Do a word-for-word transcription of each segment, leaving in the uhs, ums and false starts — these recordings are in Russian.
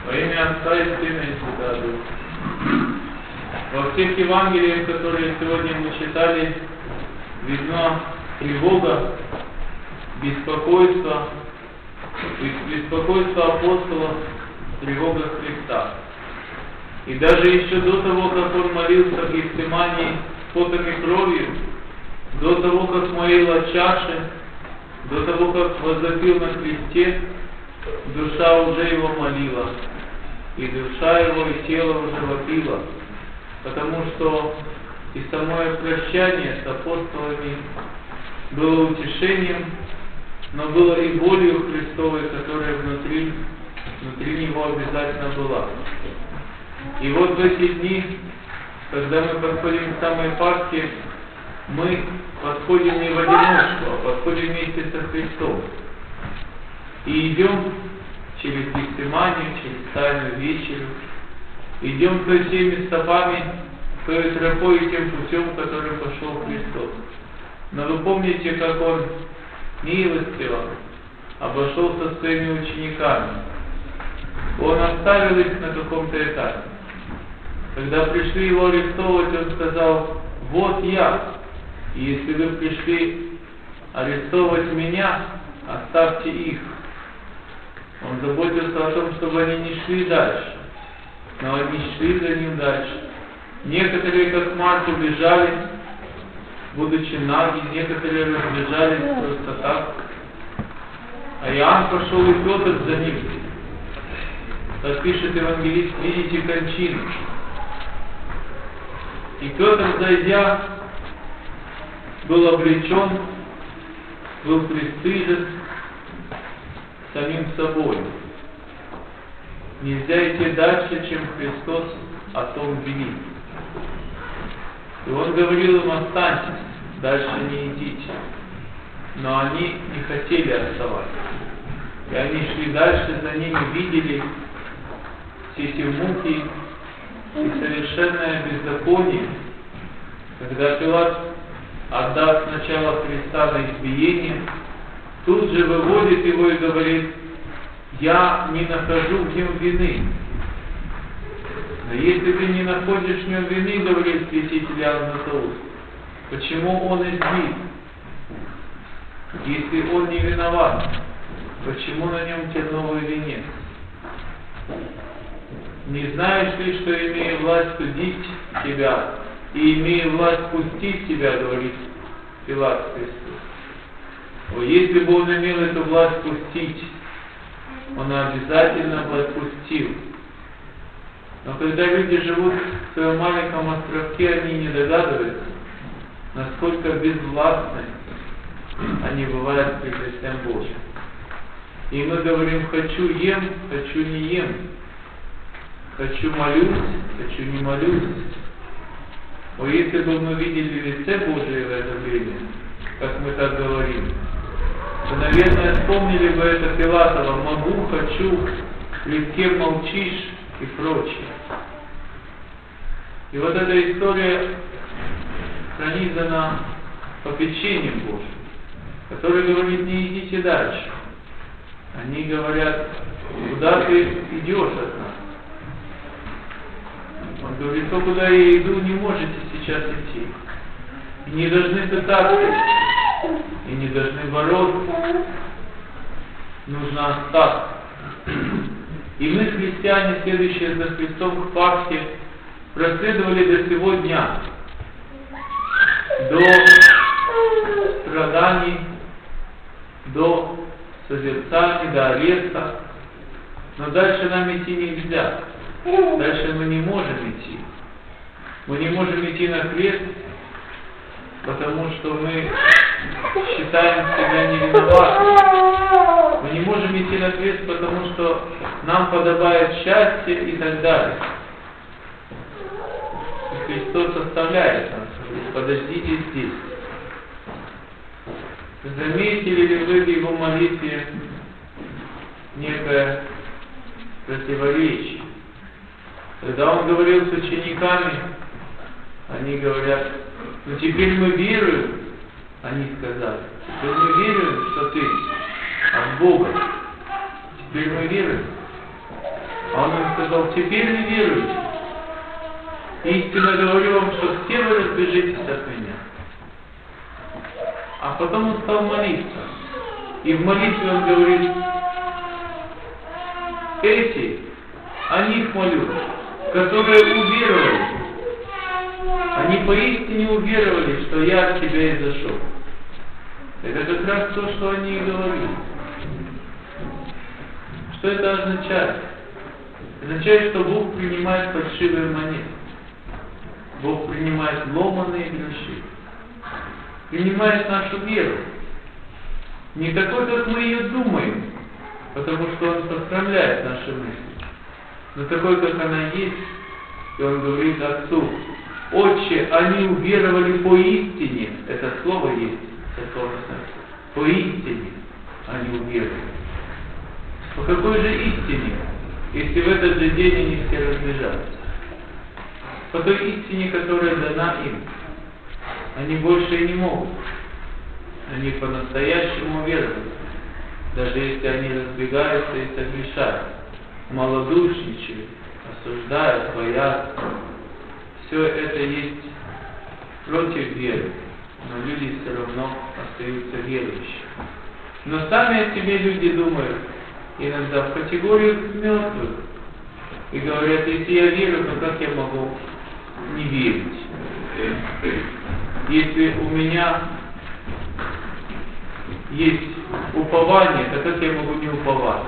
Во имя Отца и Сына и Святого Духа. Во всех Евангелиях, которые сегодня мы читали, видно тревога, беспокойство, беспокойство апостолов, тревога Христа. И даже еще до того, как он молился в Гефсимании с потом и кровью, до того, как моила чаши, до того, как возопил на кресте, душа уже его молила, и душа его и тело уже вопило, потому что и самое прощание с апостолами было утешением, но было и болью Христовой, которая внутри, внутри него обязательно была. И вот в эти дни, когда мы подходим к самой Пасхе, мы подходим не в одиночку, а подходим вместе со Христом. И идем через Гефсиманию, через Тайную вечерю, идем то теми стопами, той тропой и тем путем, которым пошел Христос. Но вы помните, как Он милостиво обошел со своими учениками. Он оставил их на каком-то этапе. Когда пришли его арестовывать, он сказал: вот я, и если вы пришли арестовывать меня, оставьте их. Он заботился о том, чтобы они не шли дальше, но они шли за ним дальше. Некоторые, как Марк, убежали, будучи наги, некоторые разбежались просто так. А Иоанн пошел, и Петр за ним. Как пишет евангелист, видите кончину. И Петр, зайдя, был облечен, был пристыжен самим собой. Нельзя идти дальше, чем Христос о том велит. И Он говорил им: останьтесь, дальше не идите. Но они не хотели оставаться. И они шли дальше, за ними видели все эти муки и совершенное беззаконие, когда Пилат, отдав сначала Христа на избиение, тут же выводит его и говорит: я не нахожу в нем вины. Но если ты не находишь в нем вины, говорит святитель Иоанн Златоуст, почему он избит? Если он не виноват, почему на нем терновый венец? Не знаешь ли, что имею власть судить тебя и имею власть пустить тебя, говорит Пилат Христу. О, если бы он имел эту власть пустить, он обязательно бы отпустил. Но когда люди живут в своем маленьком островке, они не догадываются, насколько безвластны они бывают пред лицем Божьим. И мы говорим: хочу ем, хочу не ем, хочу молюсь, хочу не молюсь. О, если бы мы видели лице Божие в это время, как мы так говорим, то, наверное, вспомнили бы это Пилатова: могу, хочу, пред кем молчишь и прочее. И вот эта история пронизана попечением Божьим, который говорит: не идите дальше. Они говорят: куда ты идешь от нас? Он говорит: то, куда я иду, не можете сейчас идти. И не должны пытаться, и не должны бороться. Нужно остаться. И мы, христиане, следующие за Христом к Пасхе, проследовали до сего дня, до страданий, до созерцаний, до ареста. Но дальше нам идти нельзя. Дальше мы не можем идти. Мы не можем идти на крест, потому что мы считаем себя невиноватыми. Мы не можем идти на крест, потому что нам подобает счастье и так далее. И Христос оставляет нас. Подождите здесь. Заметили ли вы в Его молитве некое противоречие? Когда Он говорил с учениками, они говорят: ну теперь мы веруем, они сказали, теперь мы веруем, что ты от Бога. Теперь мы веруем. А он им сказал: теперь не веруйте. Истинно говорю вам, что все вы разбежитесь от меня. А потом он стал молиться. И в молитве он говорит: эти, о них молю, которые уверовали. Они поистине уверовали, что я от тебя изошел. Это как раз то, что они и говорили. Что это означает? Означает, что Бог принимает фальшивые монеты. Бог принимает ломаные гроши. Принимает нашу веру. Не такой, как мы ее думаем, потому что Он сохраняет наши мысли, но такой, как она есть. И Он говорит Отцу: Отче, они уверовали поистине. Это слово есть, поистине они уверовали. По какой же истине, если в этот же день они все разбежались? По той истине, которая дана им. Они больше и не могут. Они по-настоящему веруют, даже если они разбегаются и согрешают, малодушничают, осуждают, боятся. Все это есть против веры, но люди все равно остаются верующими. Но сами о себе люди думают иногда в категориях мертвых и говорят: если я верю, то как я могу не верить? Если у меня есть упование, то как я могу не уповать?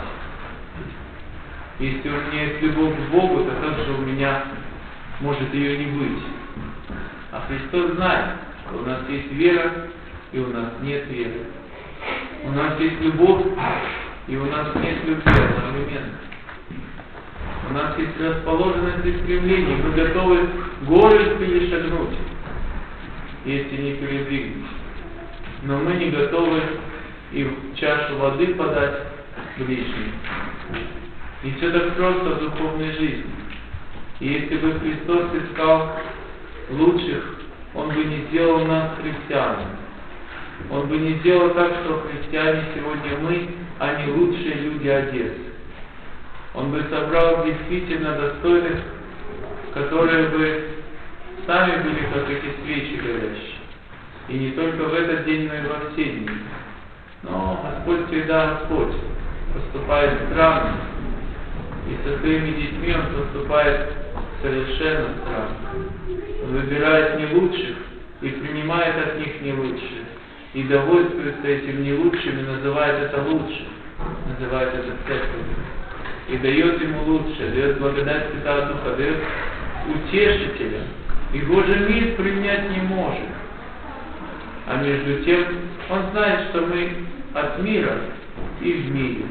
Если у меня есть любовь к Богу, то как же у меня может ее не быть? А Христос знает, что у нас есть вера, и у нас нет веры. У нас есть любовь, и у нас нет любви одновременно. У нас есть расположенность и стремление. Мы готовы горы перешагнуть, если не передвинуть. Но мы не готовы и в чашу воды подать ближним. И все так просто в духовной жизни. И если бы Христос искал лучших, Он бы не сделал нас христианами. Он бы не сделал так, что христиане сегодня мы, а не лучшие люди Одессы. Он бы собрал действительно достойных, которые бы сами были как эти свечи горящие. И не только в этот день, но и во все дни. Но Господь всегда Господь поступает странно. И со своими детьми Он поступает совершенно странно. Он выбирает не лучших и принимает от них не лучших. И довольствуется этим не лучшим и называет это лучшим. Называет это церковью. И дает ему лучшее, дает благодать Святого Духа, дает утешителя. Его же мир принять не может. А между тем, Он знает, что мы от мира и в мире.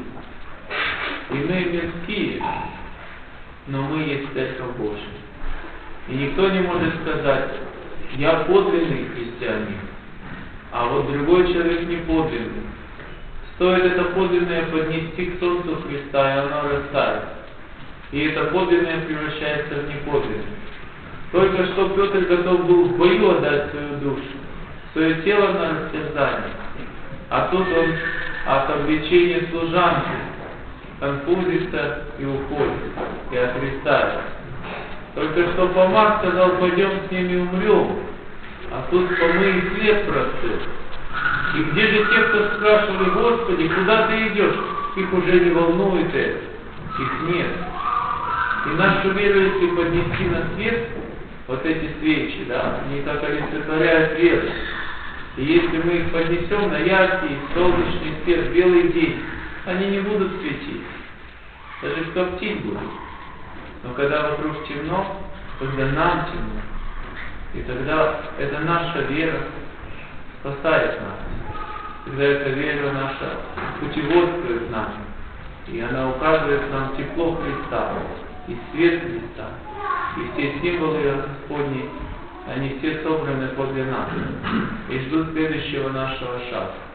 И мы мирские, но мы есть Церковь Божия. И никто не может сказать: я подлинный христианин, а вот другой человек не подлинный. Стоит это подлинное поднести к солнцу Христа, и оно растает. И это подлинное превращается в неподлинное. Только что Петр готов был в бою отдать свою душу, свое тело на растерзание. А тут он от обличения служанки конфузится и уходит, и отрицает. Только что Фома сказал: пойдем с ними умрем. А тут Фомы и хлеб простыл. И где же те, кто спрашивали: Господи, куда ты идешь? Их уже не волнует это. Их нет. И нашу веру, если поднести на свет, вот эти свечи, да, они так олицетворяют веру. И если мы их поднесем на яркий, солнечный свет, белый день, они не будут светить. Даже коптить будут. Но когда вокруг темно, когда нам темно, и тогда это наша вера спасает нас. Когда эта вера наша путеводствует нас, и она указывает нам тепло Христа, и свет Христа, и все символы Господни, они все собраны подле нас, и ждут следующего нашего шага.